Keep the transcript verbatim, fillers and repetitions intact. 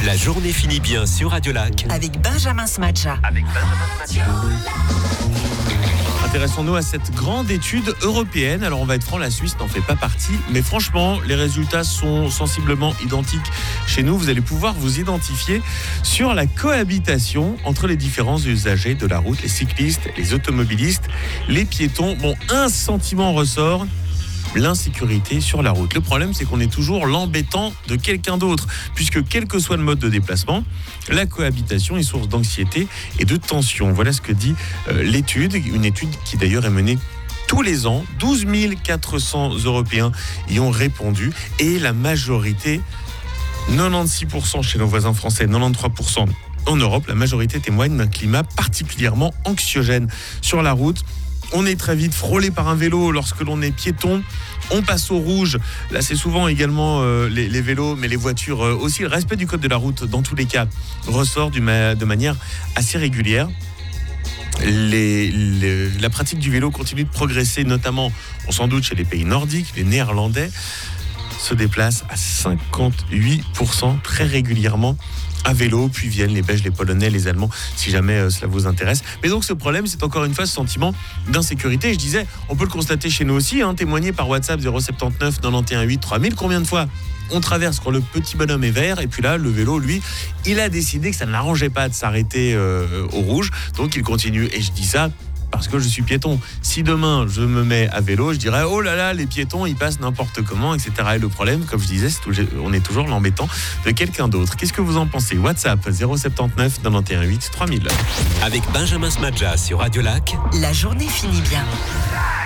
La journée finit bien sur Radio Lac. Avec Benjamin Smadja. Avec Benjamin Smadja. Intéressons-nous à cette grande étude européenne. Alors on va être franc, la Suisse n'en fait pas partie, mais franchement, les résultats sont sensiblement identiques chez nous. Vous allez pouvoir vous identifier sur la cohabitation entre les différents usagers de la route, les cyclistes, les automobilistes, les piétons. Bon, un sentiment ressort: l'insécurité sur la route. Le problème, c'est qu'on est toujours l'embêtant de quelqu'un d'autre, puisque quel que soit le mode de déplacement, la cohabitation est source d'anxiété et de tension. Voilà ce que dit euh, l'étude, une étude qui d'ailleurs est menée tous les ans. douze mille quatre cents Européens y ont répondu et la majorité, quatre-vingt-seize pour cent chez nos voisins français, quatre-vingt-treize pour cent en Europe, la majorité témoigne d'un climat particulièrement anxiogène sur la route. On est très vite frôlé par un vélo lorsque l'on est piéton. On passe au rouge. Là, c'est souvent également euh, les, les vélos, mais les voitures euh, aussi. Le respect du code de la route, dans tous les cas, ressort du ma- de manière assez régulière. Les, les, la pratique du vélo continue de progresser, notamment, on s'en doute, chez les pays nordiques. Les Néerlandais se déplacent à cinquante-huit pour cent très régulièrement à vélo, puis viennent les Belges, les Polonais, les Allemands, si jamais euh, cela vous intéresse. Mais donc ce problème, c'est encore une fois ce sentiment d'insécurité. Et je disais, on peut le constater chez nous aussi, hein, témoigner par WhatsApp zéro sept neuf quatre-vingt-onze huit trois mille. Combien de fois on traverse quand le petit bonhomme est vert, et puis là, le vélo, lui, il a décidé que ça ne l'arrangeait pas de s'arrêter euh, au rouge, donc il continue. Et je dis ça parce que je suis piéton. Si demain je me mets à vélo, je dirais oh là là, les piétons ils passent n'importe comment, et cetera. Et le problème, comme je disais, c'est tout, on est toujours l'embêtant de quelqu'un d'autre. Qu'est-ce que vous en pensez? WhatsApp zéro sept neuf quatre-vingt-onze huit trois mille. Avec Benjamin Smadja sur Radio Lac. La journée finit bien.